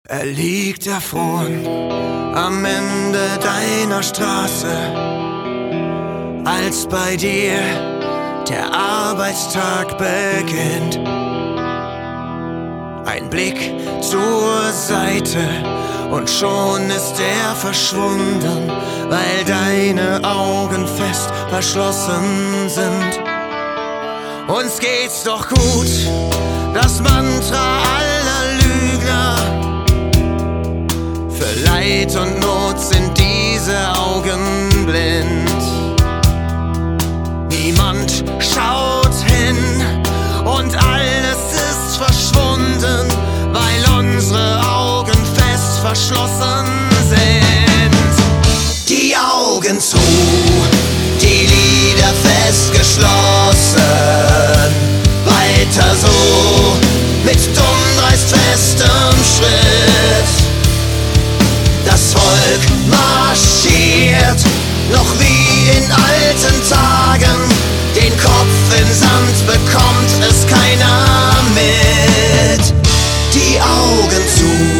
Er liegt erfroren am Ende deiner Straße, als bei dir der Arbeitstag beginnt. Ein Blick zur Seite und schon ist er verschwunden, weil deine Augen fest verschlossen sind. Uns geht's doch gut, das Mantra aller Lügner. Für Leid und Not sind diese Augen blind. Niemand schaut hin und alles ist verschwunden, weil unsere Augen fest verschlossen sind. Die Augen zu, die Lider festgeschlossen. Weiter so, mit dummdreist festem Schritt. Das Volk marschiert, noch wie in alten Tagen. Den Kopf in Sand bekommt es keiner mit. Die Augen zu,